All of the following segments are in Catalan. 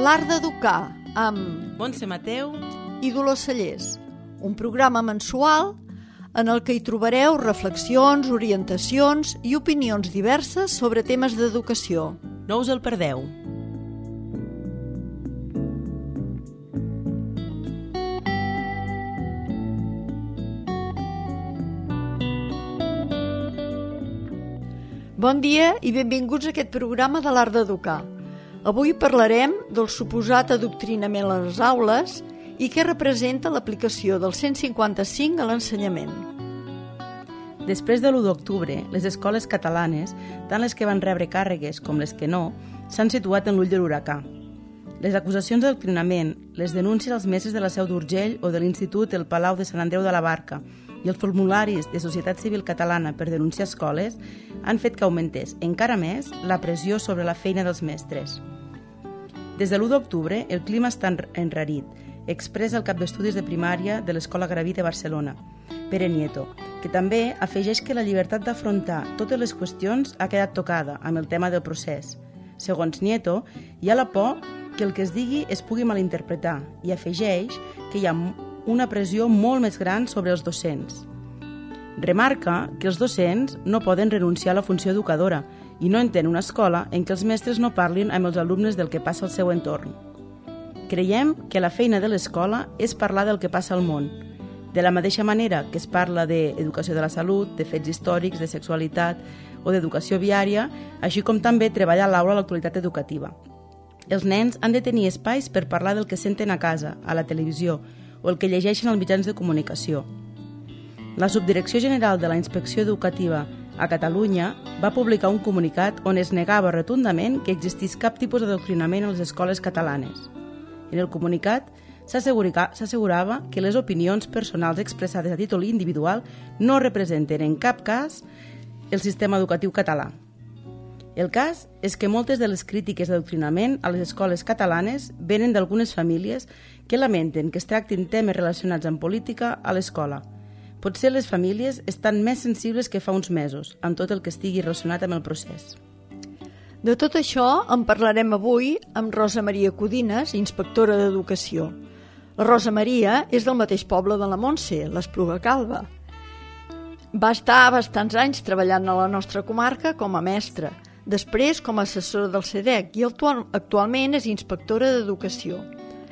L'Art d'Educar amb Montse Mateu i Dolors Cellers, un programa mensual en el que hi trobareu reflexions, orientacions i opinions diverses sobre temes d'educació. No us el perdeu. Bon dia i benvinguts a aquest programa de l'Art d'Educar. Avui parlarem del suposat adoctrinament a les aules i què representa l'aplicació del 155 a l'ensenyament. Després de l'1 d'octubre, les escoles catalanes, tant les que van rebre càrregues com les que no, s'han situat en l'ull de l'huracà. Les acusacions d'adoctrinament, les denúncies als mestres de la Seu d'Urgell o de l'Institut El Palau de Sant Andreu de la Barca i els formularis de Societat Civil Catalana per denunciar escoles han fet que augmentés encara més la pressió sobre la feina dels mestres. Des de l'1 d'octubre, el clima està enrarit, expressa el cap d'estudis de primària de l'Escola Graví de Barcelona, Pere Nieto, que també afegeix que la llibertat d'afrontar totes les qüestions ha quedat tocada amb el tema del procés. Segons Nieto, hi ha la por que el que es digui es pugui malinterpretar i afegeix que hi ha una pressió molt més gran sobre els docents. Remarca que els docents no poden renunciar a la funció educadora i no entén una escola en què els mestres no parlin amb els alumnes del que passa al seu entorn. Creiem que la feina de l'escola és parlar del que passa al món, de la mateixa manera que es parla d'educació de la salut, de fets històrics, de sexualitat o d'educació viària, així com també treballar a l'aula l'actualitat educativa. Els nens han de tenir espais per parlar del que senten a casa, a la televisió, o el que llegeixen als mitjans de comunicació. La Subdirecció General de la Inspecció Educativa a Catalunya va publicar un comunicat on es negava rotundament que existís cap tipus d'adoctrinament a les escoles catalanes. En el comunicat s'assegurava que les opinions personals expressades a títol individual no representen en cap cas el sistema educatiu català. El cas és que moltes de les crítiques d'adoctrinament a les escoles catalanes venen d'algunes famílies que lamenten que es tractin temes relacionats amb política a l'escola. Potser les famílies estan més sensibles que fa uns mesos, amb tot el que estigui relacionat amb el procés. De tot això en parlarem avui amb Rosa Maria Codines, inspectora d'Educació. La Rosa Maria és del mateix poble de la Montse, l'Espluga Calba. Va estar bastants anys treballant a la nostra comarca com a mestra, després com a assessora del CEDEC i actualment és inspectora d'Educació.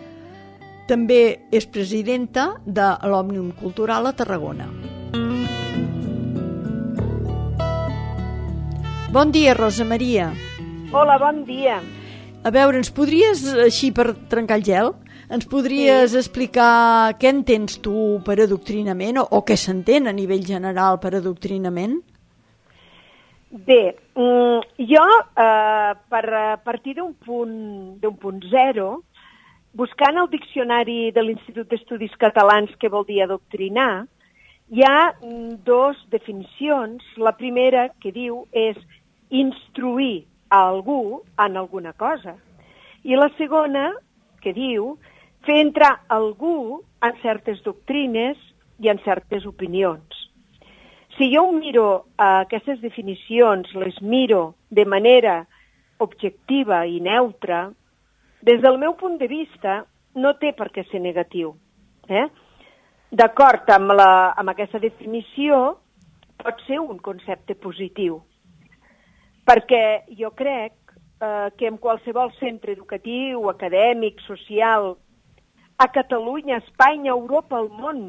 També és presidenta de l'Òmnium Cultural a Tarragona. Bon dia, Rosa Maria. Hola, bon dia. A veure, ens podries, així per trencar el gel, ens podries explicar què entens tu per adoctrinament o què s'entén a nivell general per adoctrinament? Bé, jo, per partir d'un punt zero, buscant el diccionari de l'Institut d'Estudis Catalans què vol dir adoctrinar, hi ha dues definicions. La primera, que diu, és instruir a algú en alguna cosa. I la segona, que diu, fer entrar algú en certes doctrines i en certes opinions. Si jo miro aquestes definicions, les miro de manera objectiva i neutra, des del meu punt de vista no té per què ser negatiu. D'acord amb aquesta definició, pot ser un concepte positiu, perquè jo crec que en qualsevol centre educatiu, acadèmic, social, a Catalunya, a Espanya, a Europa, al món,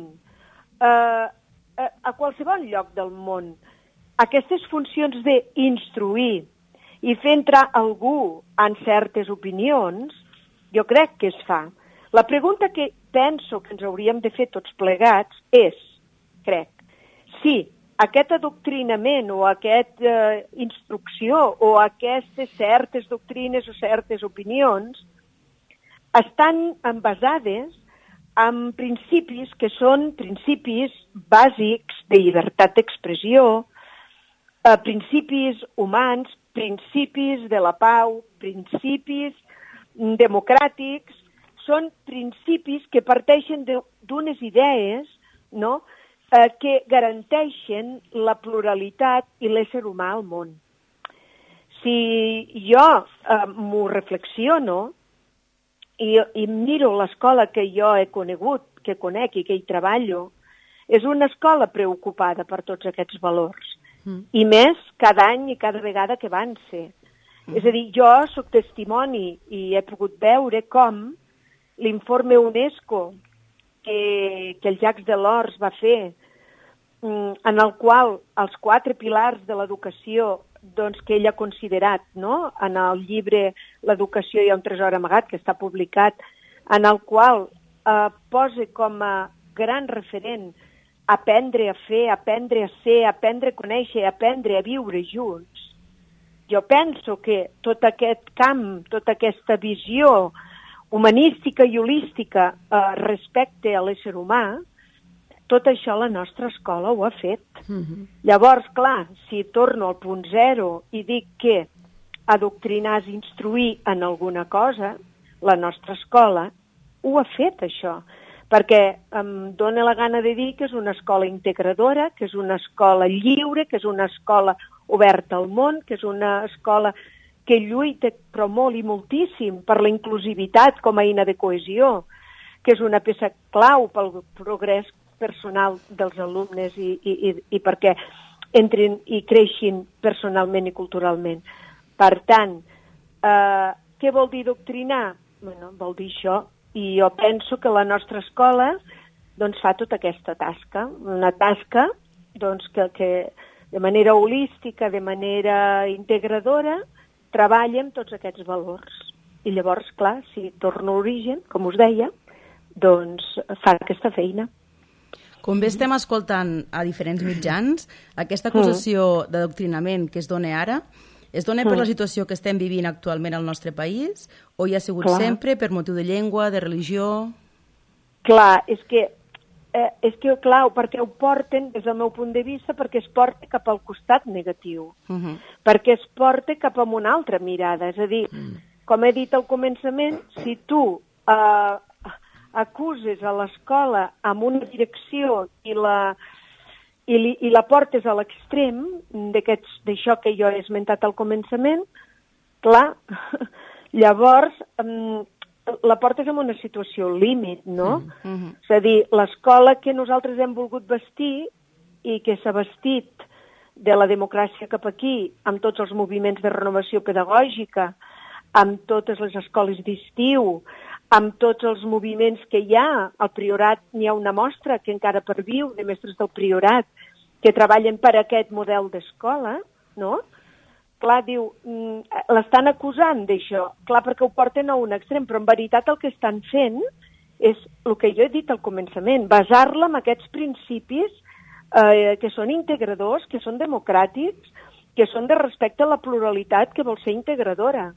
a qualsevol lloc del món, aquestes funcions d'instruir i fer entrar algú en certes opinions, jo crec que es fa. La pregunta que penso que ens hauríem de fer tots plegats és, crec, si aquest adoctrinament o aquesta instrucció o aquestes certes doctrines o certes opinions estan basades en principis que són principis bàsics de llibertat d'expressió, principis humans, principis de la pau, principis democràtics, són principis que parteixen d'unes idees, no?, que garanteixen la pluralitat i l'ésser humà al món. Si jo m'ho reflexiono, i miro l'escola que jo he conegut, que conec i que hi treballo, és una escola preocupada per tots aquests valors. I més cada any i cada vegada que avance. És a dir, jo sóc testimoni i he pogut veure com l'informe UNESCO que el Jacques Delors va fer, en el qual els 4 pilars de l'educació doncs, que ell ha considerat, no? En el llibre L'educació hi ha un tresor amagat, que està publicat, en el qual posa com a gran referent aprendre a fer, aprendre a ser, aprendre a conèixer, aprendre a viure junts. Jo penso que tot aquest camp, tota aquesta visió humanística i holística respecte a l'ésser humà, tot això la nostra escola ho ha fet. Llavors, clar, si torno al punt zero i dic que adoctrinar és instruir en alguna cosa, la nostra escola ho ha fet, això. Perquè em dóna la gana de dir que és una escola integradora, que és una escola lliure, que és una escola oberta al món, que és una escola que lluita, però molt i moltíssim, per la inclusivitat com a eina de cohesió, que és una peça clau pel progrés personal dels alumnes i perquè entrin i creixin personalment i culturalment. Per tant, què vol dir doctrinar? Bueno, vol dir això. I jo penso que la nostra escola doncs, fa tota aquesta tasca. Una tasca doncs, que de manera holística, de manera integradora, treballa amb tots aquests valors. I llavors, clar, si torno a l'origen, com us deia, doncs fa aquesta feina. Com bé estem escoltant a diferents mitjans, aquesta acusació d'adoctrinament que es dona ara, es dona per la situació que estem vivint actualment al nostre país o hi ha sigut sempre per motiu de llengua, de religió? Clar, és que perquè ho porten, des del meu punt de vista, perquè es porta cap al costat negatiu, perquè es porta cap a una altra mirada. És a dir, com he dit al començament, si tu acuses a l'escola amb una direcció i la portes a l'extrem d'això que jo he esmentat al començament, clar, llavors la portes en una situació límit, no? És a dir, l'escola que nosaltres hem volgut vestir i que s'ha vestit de la democràcia cap aquí, amb tots els moviments de renovació pedagògica, amb totes les escoles d'estiu, amb tots els moviments que hi ha. Al Priorat n'hi ha una mostra que encara perviu de mestres del Priorat que treballen per aquest model d'escola, no? Clar, diu, l'estan acusant d'això, clar, perquè ho porten a un extrem, però en veritat el que estan fent és el que jo he dit al començament, basar-la en aquests principis que són integradors, que són democràtics, que són de respecte a la pluralitat, que vol ser integradora.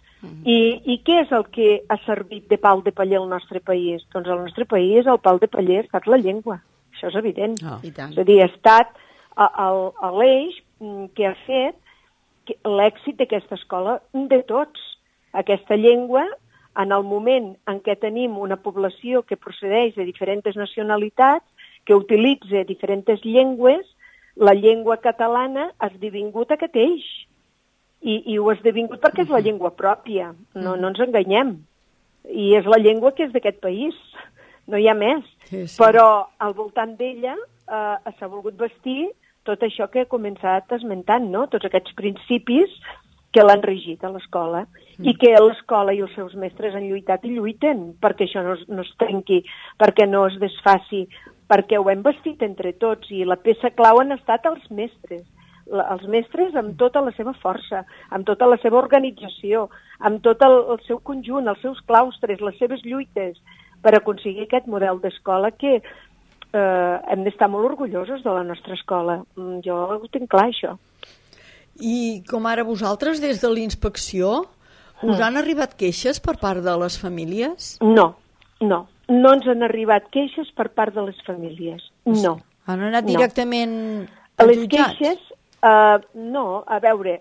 I què és el que ha servit de pal de paller al nostre país? Doncs al nostre país el pal de paller ha estat la llengua. Això és evident. És a dir, ha estat l'eix que ha fet l'èxit d'aquesta escola de tots. Aquesta llengua, en el moment en què tenim una població que procedeix de diferents nacionalitats, que utilitza diferents llengües, la llengua catalana ha esdevingut aquest eix. I ho ha esdevingut perquè és la llengua pròpia, no ens enganyem. I és la llengua que és d'aquest país, no hi ha més. Sí. Però al voltant d'ella s'ha volgut vestir tot això que he començat esmentant, no? Tots aquests principis que l'han regit a l'escola i que l'escola i els seus mestres han lluitat i lluiten perquè això no es trenqui, perquè no es desfaci, perquè ho hem vestit entre tots i la peça clau han estat els mestres. Els mestres amb tota la seva força, amb tota la seva organització, amb tot el seu conjunt, els seus claustres, les seves lluites, per aconseguir aquest model d'escola que hem d'estar molt orgullosos de la nostra escola. Jo ho tinc clar, això. I com ara vosaltres, des de l'inspecció, us han arribat queixes per part de les famílies? No ens han arribat queixes per part de les famílies, no. Han anat directament als jutjats? Les queixes, no, a veure,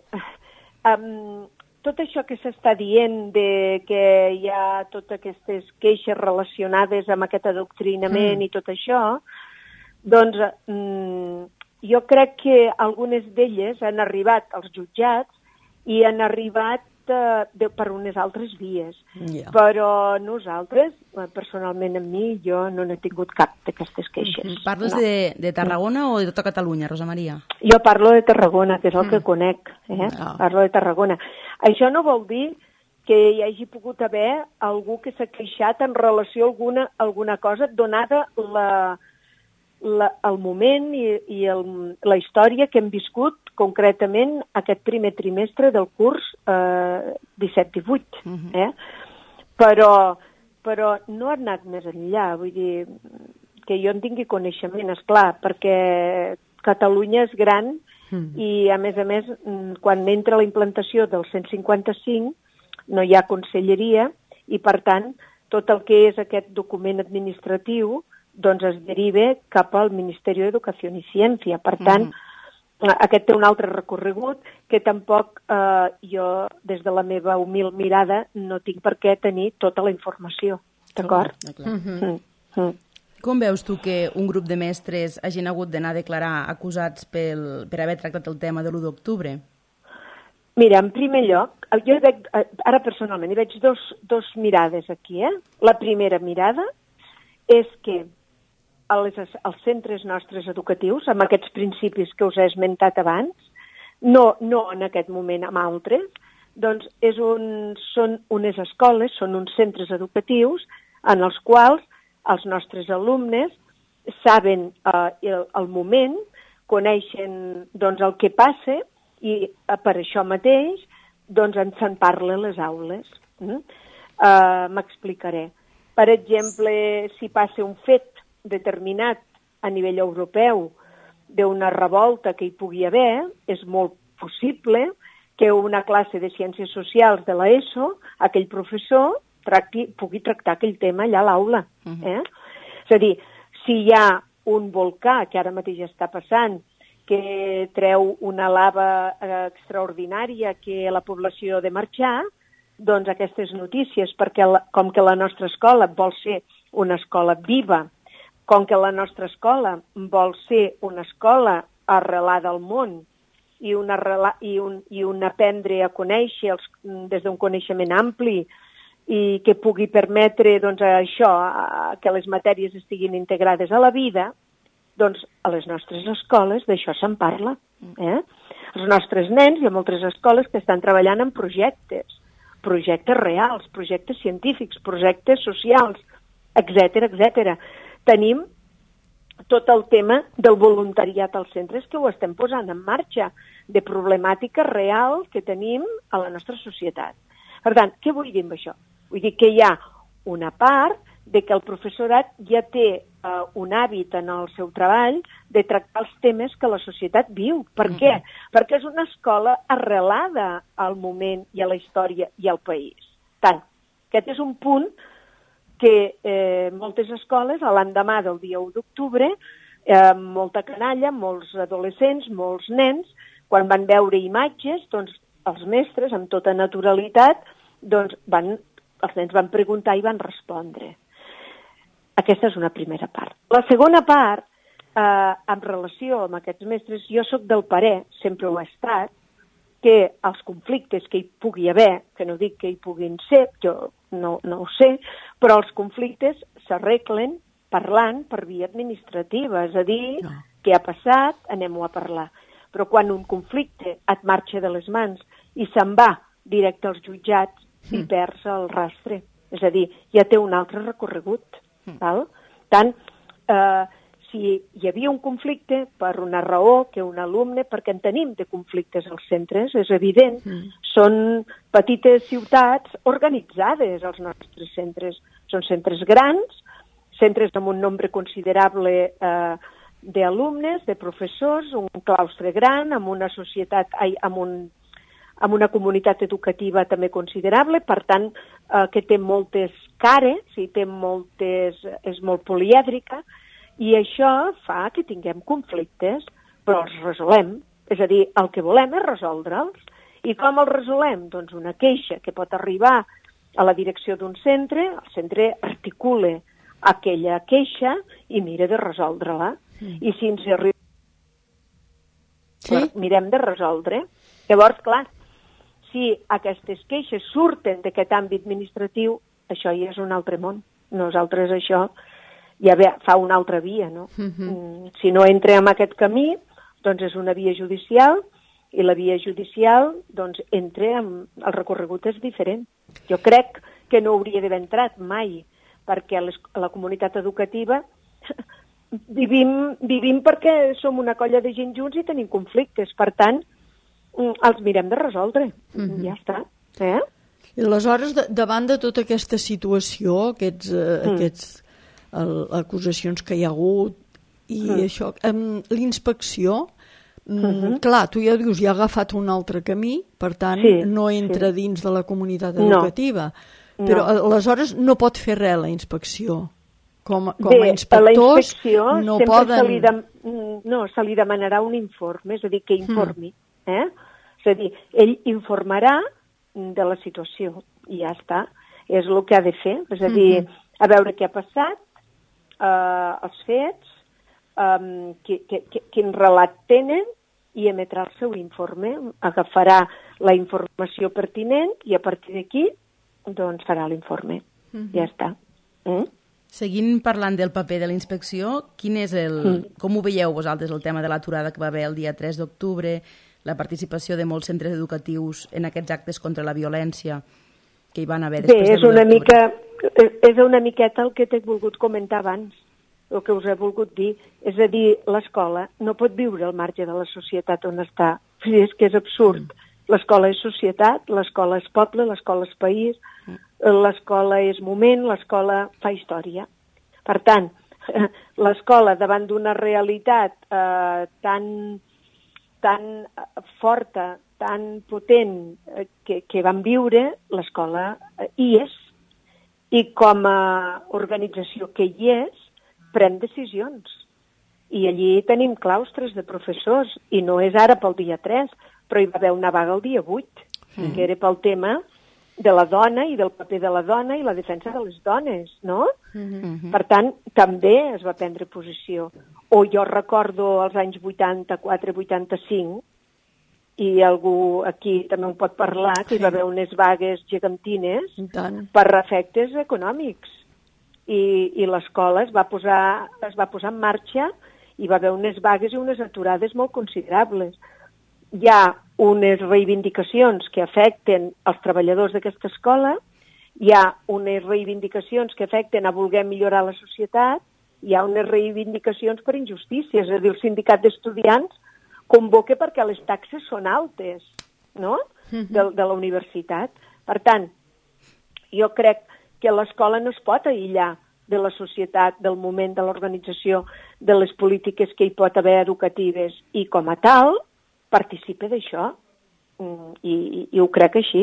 tot això que s'està dient de que hi ha totes aquestes queixes relacionades amb aquest adoctrinament i tot això, doncs jo crec que algunes d'elles han arribat als jutjats i han arribat per unes altres vies. Però nosaltres, personalment amb mi, jo no n'he tingut cap d'aquestes queixes. Parles de Tarragona o de tota Catalunya, Rosa Maria? Jo parlo de Tarragona, que és el que conec. Parlo de Tarragona. Això no vol dir que hi hagi pogut haver algú que s'ha queixat en relació a alguna cosa, donada el moment i la història que hem viscut concretament aquest primer trimestre del curs 17-18. Però no ha anat més enllà, vull dir, que jo en tingui coneixement, esclar, perquè Catalunya és gran i, a més, quan entra la implantació del 155 no hi ha conselleria i, per tant, tot el que és aquest document administratiu doncs es deriva cap al Ministeri d'Educació i Ciència. Per tant, aquest té un altre recorregut que tampoc jo, des de la meva humil mirada, no tinc per què tenir tota la informació. D'acord? Com veus tu que un grup de mestres hagin hagut d'anar a declarar acusats per haver tractat el tema de l'1 d'octubre? Mira, en primer lloc, jo ara personalment hi veig dos mirades aquí. La primera mirada és que als centres nostres educatius, amb aquests principis que us he esmentat abans, no en aquest moment amb altres, doncs són unes escoles, són uns centres educatius en els quals els nostres alumnes saben el moment, coneixen doncs, el que passa i per això mateix doncs, se'n parla a les aules. M'explicaré. Per exemple, si passa un fet determinat a nivell europeu d'una revolta que hi pugui haver, és molt possible que una classe de ciències socials de l'ESO, aquell professor, pugui tractar aquell tema allà a l'aula. És a dir, si hi ha un volcà, que ara mateix està passant, que treu una lava extraordinària que la població ha de marxar, doncs aquestes notícies, perquè com que la nostra escola vol ser una escola viva, com que la nostra escola vol ser una escola arrelada al món i un aprendre a conèixer des d'un coneixement ampli i que pugui permetre doncs, això, que les matèries estiguin integrades a la vida, doncs a les nostres escoles d'això se'n parla. Els nostres nens, hi ha moltes escoles que estan treballant en projectes reals, projectes científics, projectes socials, etc. Tenim tot el tema del voluntariat als centres que ho estem posant en marxa, de problemàtica real que tenim a la nostra societat. Per tant, què vull dir amb això? Vull dir que hi ha una part de que el professorat ja té un hàbit en el seu treball de tractar els temes que la societat viu. Per què? Perquè és una escola arrelada al moment i a la història i al país. Tant, aquest és un punt que moltes escoles, a l'endemà del dia 1 d'octubre, molta canalla, molts adolescents, molts nens, quan van veure imatges, doncs els mestres, amb tota naturalitat, doncs els nens van preguntar i van respondre. Aquesta és una primera part. La segona part, en relació amb aquests mestres, jo sóc del parer, sempre ho he estat, que els conflictes que hi pugui haver, que no dic que hi puguin ser, jo no ho sé, però els conflictes s'arreglen parlant per via administrativa, és a dir, què ha passat, anem-ho a parlar. Però quan un conflicte et marxa de les mans i se'n va directe als jutjats, i perds el rastre. És a dir, ja té un altre recorregut. Val? Tant, si hi havia un conflicte per una raó que un alumne, perquè en tenim de conflictes als centres, és evident, són petites ciutats organitzades els nostres centres. Són centres grans, centres amb un nombre considerable d'alumnes, de professors, un claustre gran, amb una societat, amb una comunitat educativa també considerable, per tant, que té moltes cares, és molt polièdrica, i això fa que tinguem conflictes, però els resolem. És a dir, el que volem és resoldre'ls. I com els resolem? Doncs una queixa que pot arribar a la direcció d'un centre, el centre articula aquella queixa i mira de resoldre-la. I si ens arriba, mirem de resoldre. Llavors, clar, si aquestes queixes surten d'aquest àmbit administratiu, això ja és un altre món. Nosaltres això ja fa una altra via, no? Si no entra en aquest camí, doncs és una via judicial, i la via judicial, doncs, entra en... El recorregut és diferent. Jo crec que no hauria d'haver entrat mai, perquè la comunitat educativa vivim perquè som una colla de gent junts i tenim conflictes. Per tant, els mirem de resoldre. Ja està. I aleshores, davant de tota aquesta situació, aquestes acusacions que hi ha hagut i això, l'inspecció, clar, tu ja dius, ja ha agafat un altre camí, per tant, no entra dins de la comunitat educativa. Però aleshores no pot fer res la inspecció. Com a inspectors no poden... Se li demanarà un informe, és a dir, que informi. És a dir, ell informarà de la situació i ja està. És el que ha de fer, és a dir, a veure què ha passat, els fets, quin relat tenen, i emetrà el seu informe, agafarà la informació pertinent i a partir d'aquí doncs farà l'informe. Ja està. Seguint parlant del paper de la inspecció, com ho veieu vosaltres el tema de l'aturada que va haver el dia 3 d'octubre, la participació de molts centres educatius en aquests actes contra la violència que hi van haver després de l'1 d'octubre? És una miqueta el que t'he volgut comentar abans, el que us he volgut dir. És a dir, l'escola no pot viure al marge de la societat on està. És que és absurd. L'escola és societat, l'escola és poble, l'escola és país, l'escola és moment, l'escola fa història. Per tant, l'escola, davant d'una realitat tan forta, tan potent que vam viure, l'escola hi és. I com a organització que hi és, pren decisions. I allí tenim claustres de professors, i no és ara pel dia 3, però hi va haver una vaga el dia 8, que era pel tema de la dona i del paper de la dona i la defensa de les dones, no? Per tant, també es va prendre posició. O jo recordo els anys 84-85, i algú aquí també ho pot parlar, que hi va haver unes vagues gegantines per efectes econòmics. I l'escola es va posar en marxa i va haver unes vagues i unes aturades molt considerables. Hi ha unes reivindicacions que afecten els treballadors d'aquesta escola, hi ha unes reivindicacions que afecten a voler millorar la societat, hi ha unes reivindicacions per injustícies, és a dir, el sindicat d'estudiants convoca perquè les taxes són altes, no?, de la universitat. Per tant, jo crec que l'escola no es pot aïllar de la societat, del moment, de l'organització, de les polítiques que hi pot haver educatives, i com a tal participa d'això, i ho crec així.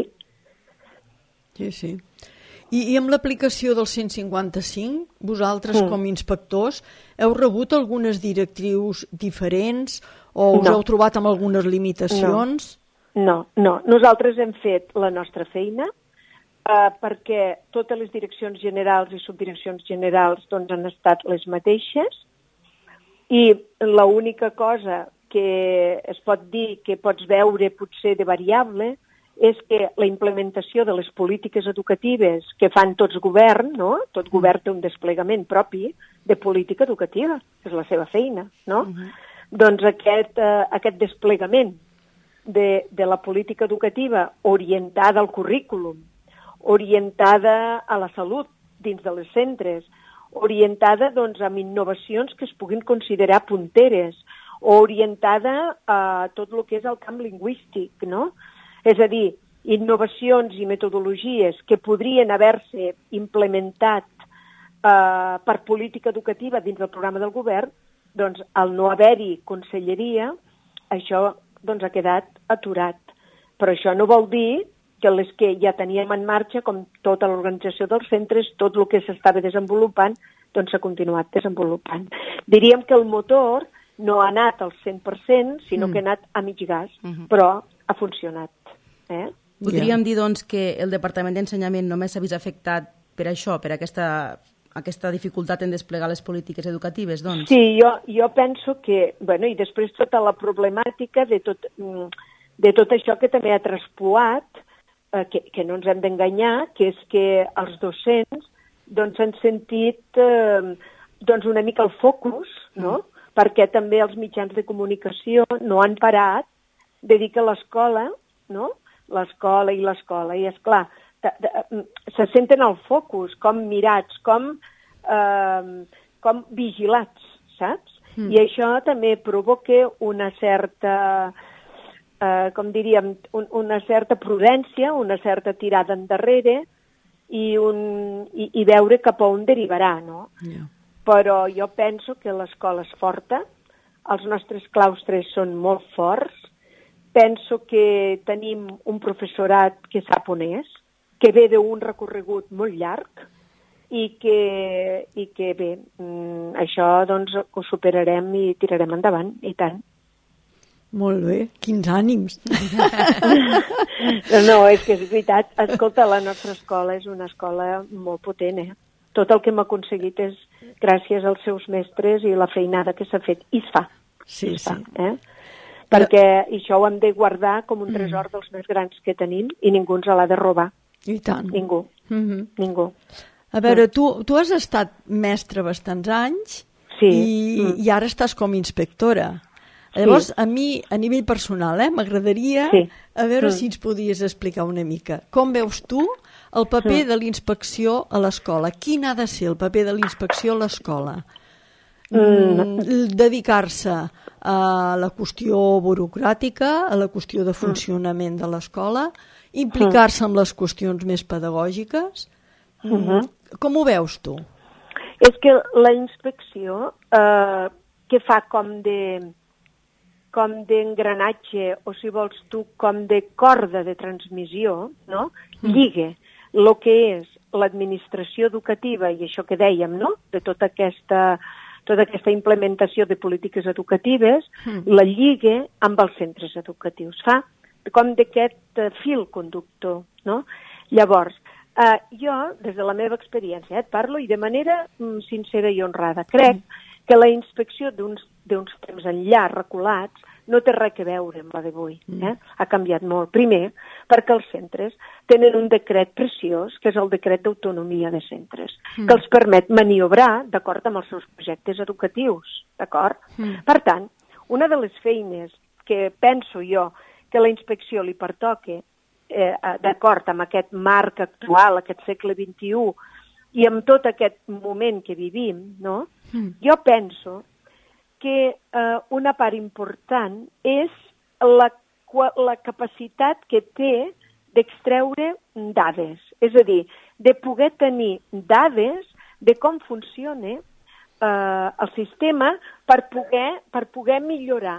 Sí. I amb l'aplicació del 155, vosaltres com a inspectors heu rebut algunes directrius diferents o us heu trobat amb algunes limitacions? No. Nosaltres hem fet la nostra feina perquè totes les direccions generals i subdireccions generals doncs, han estat les mateixes, i l'única cosa que es pot dir que pots veure potser de variable és que la implementació de les polítiques educatives que fan tots govern, no? Tot govern té un desplegament propi de política educativa, és la seva feina, no? Doncs aquest desplegament de la política educativa orientada al currículum, orientada a la salut dins dels centres, orientada doncs, amb innovacions que es puguin considerar punteres, o orientada a tot el que és el camp lingüístic, no? És a dir, innovacions i metodologies que podrien haver-se implementat per política educativa dins del programa del govern, doncs al no haver-hi conselleria, això doncs, ha quedat aturat. Però això no vol dir que les que ja teníem en marxa, com tota l'organització dels centres, tot el que s'estava desenvolupant, doncs s'ha continuat desenvolupant. Diríem que el motor no ha anat al 100%, sinó que ha anat a mig gas, però ha funcionat. Podríem dir, doncs, que el Departament d'Ensenyament només s'ha vist afectat per això, per aquesta dificultat en desplegar les polítiques educatives, doncs? Sí, jo penso que, bueno, i després tota la problemàtica de tot això que també ha traspuat que no ens hem d'enganyar, que és que els docents doncs, s'han sentit doncs, una mica el focus, no? Perquè també els mitjans de comunicació no han parat de dir que l'escola, no? L'escola, i esclar, se senten al focus, com mirats, com vigilats, saps? I això també provoca una certa, com diríem, una certa prudència, una certa tirada endarrere i veure cap a on derivarà, no? Yeah. Però jo penso que l'escola és forta, els nostres claustres són molt forts, penso que tenim un professorat que sap on és, que ve d'un recorregut molt llarg i que bé, això doncs ho superarem i tirarem endavant, i tant. Molt bé, quins ànims. No, és que és veritat. Escolta, la nostra escola és una escola molt potent, Tot el que hem aconseguit és gràcies als seus mestres i la feinada que s'ha fet. I es fa. Sí, es fa, sí. Perquè això ho hem de guardar com un tresor dels més grans que tenim i ningú ens l'ha de robar. I tant. Ningú. Ningú. A veure, tu has estat mestra bastants anys i ara estàs com inspectora. Llavors, a mi, a nivell personal, m'agradaria a veure si ens podies explicar una mica. Com veus tu el paper de l'inspecció a l'escola? Quin ha de ser el paper de l'inspecció a l'escola? Dedicar-se a la qüestió burocràtica, a la qüestió de funcionament de l'escola, implicar-se en les qüestions més pedagògiques. Com ho veus tu? És que la inspecció que fa com d'engranatge, o si vols tu, com de corda de transmissió, no? Lliga el que és l'administració educativa i això que dèiem, no? De tota aquesta implementació de polítiques educatives, la lliga amb els centres educatius. Fa com d'aquest fil conductor, no? Llavors, jo, des de la meva experiència, et parlo i de manera sincera i honrada, crec que la inspecció d'uns temps enllà reculats no té res a veure amb la d'avui. Ha canviat molt. Primer, perquè els centres tenen un decret preciós, que és el decret d'autonomia de centres, que els permet maniobrar d'acord amb els seus projectes educatius. D'acord? Per tant, una de les feines que penso jo que la inspecció li pertoca, d'acord amb aquest marc actual, aquest segle XXI, i amb tot aquest moment que vivim, no? Jo penso que una part important és la capacitat que té d'extreure dades, és a dir, de poder tenir dades de com funciona el sistema per poder millorar,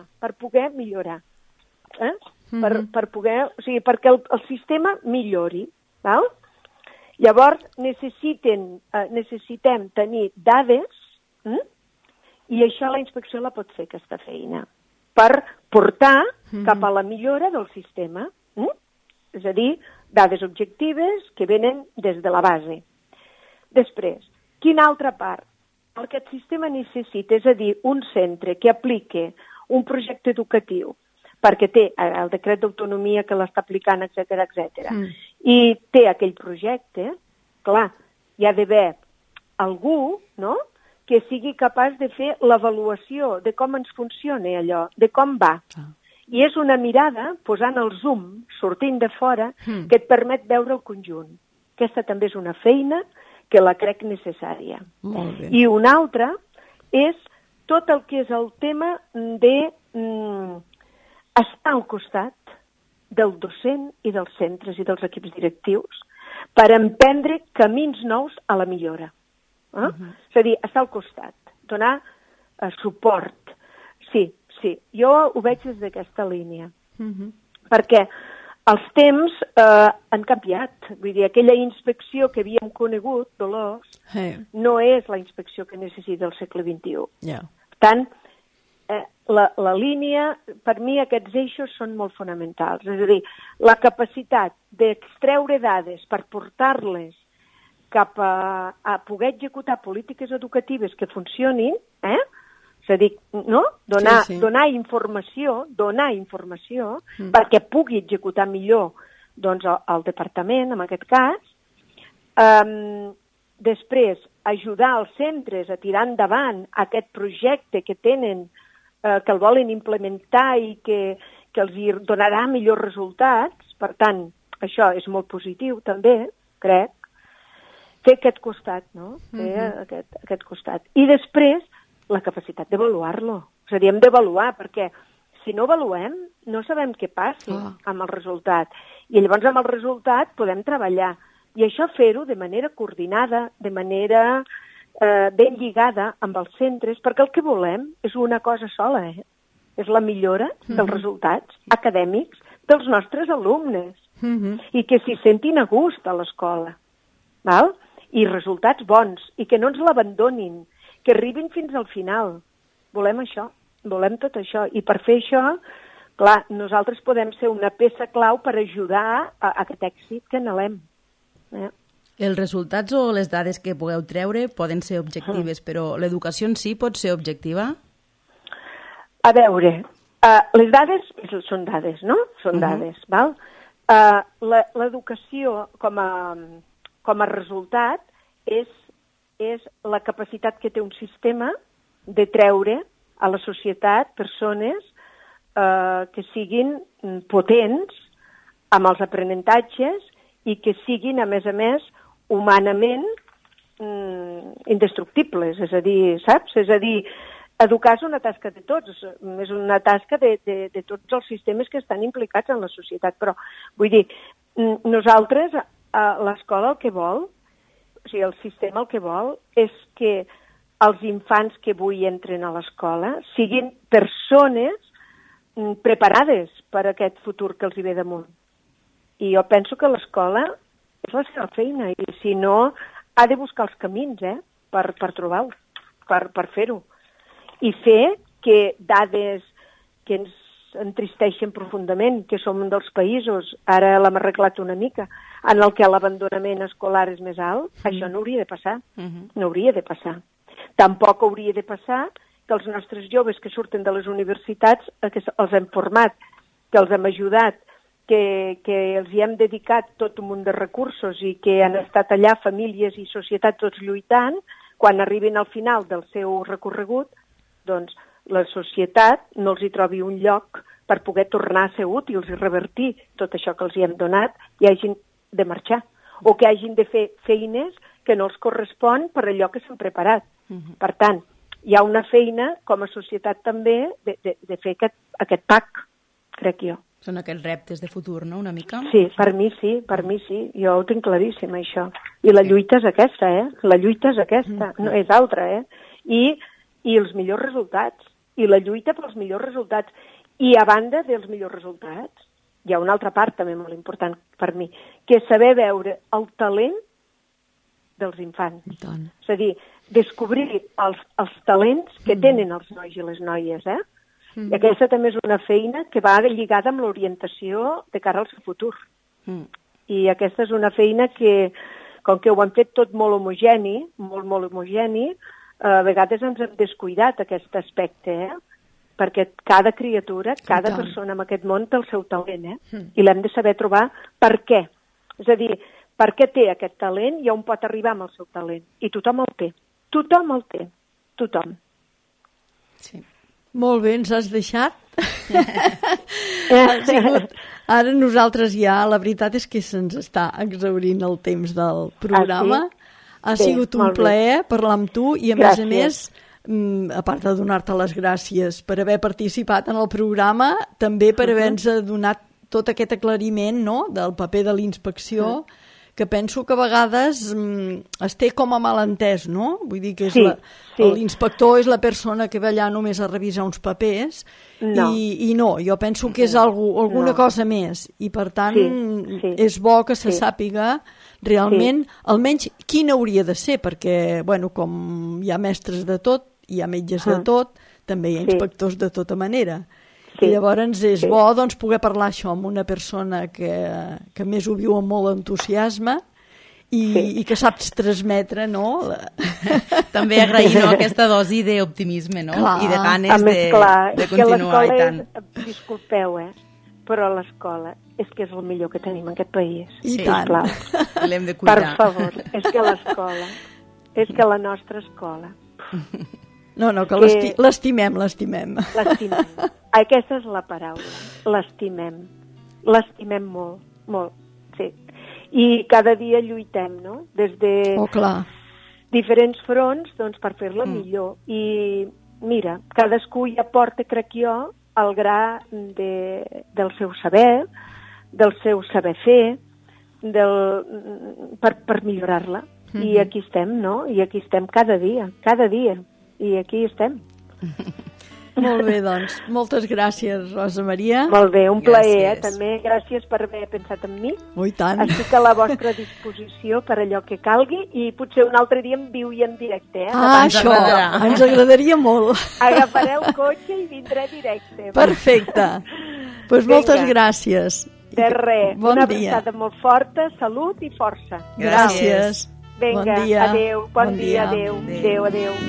perquè el sistema millori, val? Llavors, necessitem tenir dades i això la inspecció la pot fer, aquesta feina, per portar cap a la millora del sistema. És a dir, dades objectives que venen des de la base. Després, quina altra part? El que el sistema necessita, és a dir, un centre que aplique un projecte educatiu, perquè té el decret d'autonomia que l'està aplicant, etc. I té aquell projecte, clar, hi ha d'haver algú, no?, que sigui capaç de fer l'avaluació de com ens funciona allò, de com va. I és una mirada, posant el zoom, sortint de fora, que et permet veure el conjunt. Aquesta també és una feina que la crec necessària. Molt bé. I una altra és tot el que és el tema de estar al costat del docent i dels centres i dels equips directius per emprendre camins nous a la millora. És a dir, estar al costat, donar suport. Sí, jo ho veig des d'aquesta línia. Perquè els temps han canviat. Vull dir, aquella inspecció que havíem conegut, Dolors, no és la inspecció que necessita el segle XXI. Per tant, la línia, per mi aquests eixos són molt fonamentals. És a dir, la capacitat d'extreure dades per portar-les cap a poder executar polítiques educatives que funcionin, és a dir, no? Donar informació perquè pugui executar millor doncs el departament, en aquest cas. Després, ajudar els centres a tirar endavant aquest projecte que tenen, que el volen implementar i que els hi donarà millors resultats. Per tant, això és molt positiu també, crec. Fer aquest costat, no? Fer aquest costat. I després, la capacitat d'avaluar-lo. És a dir, hem d'avaluar, perquè si no avaluem, no sabem què passi amb el resultat. I llavors amb el resultat podem treballar. I això fer-ho de manera coordinada, de manera ben lligada amb els centres, perquè el que volem és una cosa sola, és la millora dels resultats acadèmics dels nostres alumnes i que s'hi sentin a gust a l'escola, val? I resultats bons, i que no ens l'abandonin, que arribin fins al final. Volem això, volem tot això, i per fer això, clar, nosaltres podem ser una peça clau per ajudar a aquest èxit que anhelem. Els resultats o les dades que pugueu treure poden ser objectives, però l'educació en si pot ser objectiva? A veure, les dades són dades, no? Són dades, val? L'educació com a resultat és la capacitat que té un sistema de treure a la societat persones que siguin potents amb els aprenentatges i que siguin, a més, humanament indestructibles. És a dir, saps? És a dir, educar és una tasca de tots, és una tasca de tots els sistemes que estan implicats en la societat. Però, vull dir, nosaltres, l'escola el que vol, o sigui, el sistema el que vol és que els infants que avui entren a l'escola siguin persones preparades per a aquest futur que els hi ve damunt. I jo penso que l'escola és la seva feina, i si no, ha de buscar els camins per trobar-ho, per fer-ho. I fer que dades que ens entristeixen profundament, que som un dels països, ara l'hem arreglat una mica, en el que l'abandonament escolar és més alt, això no hauria de passar. No hauria de passar. Tampoc hauria de passar que els nostres joves que surten de les universitats, que els hem format, que els hem ajudat, que els hi hem dedicat tot un munt de recursos i que han estat allà famílies i societat tots lluitant, quan arribin al final del seu recorregut, doncs la societat no els hi trobi un lloc per poder tornar a ser útils i revertir tot això que els hi hem donat i hagin de marxar, o que hagin de fer feines que no els correspon per allò que s'han preparat. Per tant, hi ha una feina com a societat també de fer aquest PAC, crec jo. Són aquells reptes de futur, no?, una mica? Sí, per mi sí. Jo ho tinc claríssim, això. I la lluita és aquesta, La lluita és aquesta, no és altra, I els millors resultats. I la lluita pels millors resultats. I a banda dels millors resultats, hi ha una altra part també molt important per mi, que és saber veure el talent dels infants. És a dir, descobrir els talents que tenen els nois i les noies, I aquesta també és una feina que va lligada amb l'orientació de cara al seu futur. I aquesta és una feina que, com que ho han fet tot molt homogeni, molt homogeni, a vegades ens hem descuidat aquest aspecte, perquè cada criatura, cada persona en aquest món té el seu talent, I l'hem de saber trobar per què. És a dir, per què té aquest talent i on pot arribar amb el seu talent. I tothom el té. Tothom el té. Tothom. Sí. Molt bé, ens has deixat. Ara nosaltres ja, la veritat és que se'ns està exhaurint el temps del programa. Ha sigut un plaer parlar amb tu i a més, a part de donar-te les gràcies per haver participat en el programa, també per haver-nos donat tot aquest aclariment, no?, del paper de la inspecció, que penso que a vegades es té com a malentès, no? Vull dir que l'inspector és la persona que va allà només a revisar uns papers i no, jo penso que és alguna cosa més i per tant és bo que se sàpiga realment almenys quina hauria de ser, perquè bueno, com hi ha mestres de tot, hi ha metges de tot, també hi ha inspectors de tota manera. I llavors és bo doncs, poder parlar això amb una persona que més ho viu amb molt entusiasme i que saps transmetre, no? També agrair aquesta dosi d'optimisme, no? I de ganes de continuar i tant. Disculpeu, però l'escola és que és el millor que tenim en aquest país. I tant. Sisplau. L'hem de cuidar. Per favor, és que l'escola, és que la nostra escola... No, que l'estimem. L'estimem. Aquesta és la paraula, l'estimem. L'estimem molt, molt, sí. I cada dia lluitem, no? Des de diferents fronts, doncs, per fer-la millor. I mira, cadascú ja porta, crec jo, el gra del seu saber, del seu saber fer, per millorar-la. I aquí estem, no? I aquí estem cada dia. I aquí estem. Molt bé, doncs. Moltes gràcies, Rosa Maria. Molt bé, un plaer, també. Gràcies per haver pensat en mi. I tant. Estic a la vostra disposició per allò que calgui i potser un altre dia en viu i en directe. Això, ens agradaria molt. Agafaré el cotxe i vindré directe. Perfecte. Doncs moltes gràcies. De res. Bon una dia. abraçada molt forta, salut i força. Gràcies. Vinga, bon dia. Adéu. Bon dia, adéu. Adéu.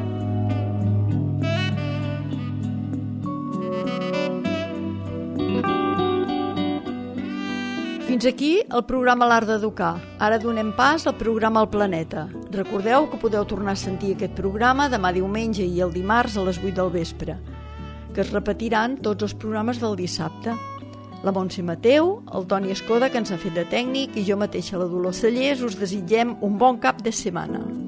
Fins aquí el programa L'Art d'Educar. Ara donem pas al programa El Planeta. Recordeu que podeu tornar a sentir aquest programa demà diumenge i el dimarts a les 8 del vespre, que es repetiran tots els programes del dissabte. La Montse Mateu, el Toni Escoda, que ens ha fet de tècnic, i jo mateixa, la Dolors Cellers, us desitgem un bon cap de setmana.